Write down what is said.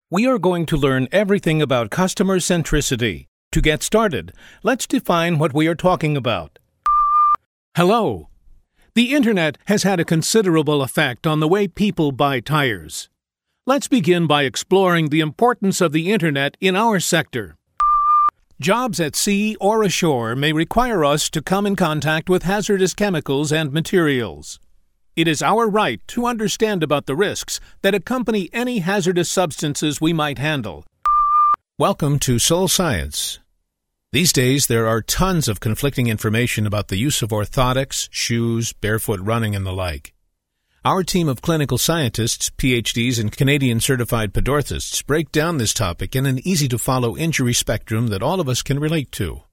We are going to learn everything about customer centricity. To get started, let's define what we are talking about. Hello. The Internet has had a considerable effect on the way people buy tires. Let's begin by exploring the importance of the Internet in our sector. Jobs at sea or ashore may require us to come in contact with hazardous chemicals and materials. It is our right to understand about the risks that accompany any hazardous substances we might handle. Welcome to Soul Science. These days, there are tons of conflicting information about the use of orthotics, shoes, barefoot running, and the like. Our team of clinical scientists, PhDs, and Canadian certified podorthists break down this topic in an easy-to-follow injury spectrum that all of us can relate to.